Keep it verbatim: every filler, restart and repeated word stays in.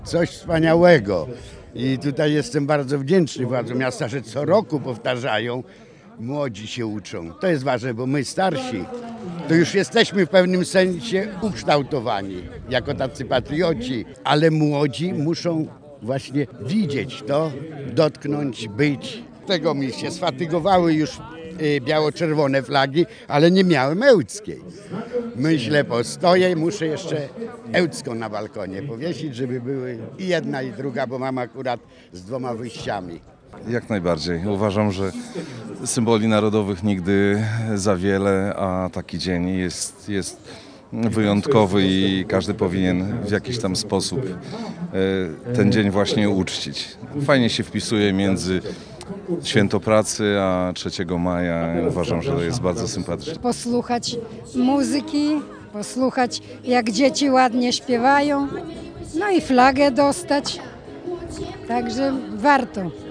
Coś wspaniałego. I tutaj jestem bardzo wdzięczny władzom miasta, że co roku powtarzają, młodzi się uczą. To jest ważne, bo my starsi to już jesteśmy w pewnym sensie ukształtowani jako tacy patrioci, ale młodzi muszą właśnie widzieć to, dotknąć, być. Tego mi się sfatygowały już y, biało-czerwone flagi, ale nie miałem ełckiej. Myślę, postoję, muszę jeszcze ełcką na balkonie powiesić, żeby były i jedna i druga, bo mam akurat z dwoma wyjściami. Jak najbardziej. Uważam, że symboli narodowych nigdy za wiele, a taki dzień jest, jest wyjątkowy i każdy powinien w jakiś tam sposób e, ten dzień właśnie uczcić. Fajnie się wpisuje między Święto Pracy a trzeciego maja. Uważam, że to jest bardzo sympatyczne. Posłuchać muzyki, posłuchać jak dzieci ładnie śpiewają, no i flagę dostać. Także warto.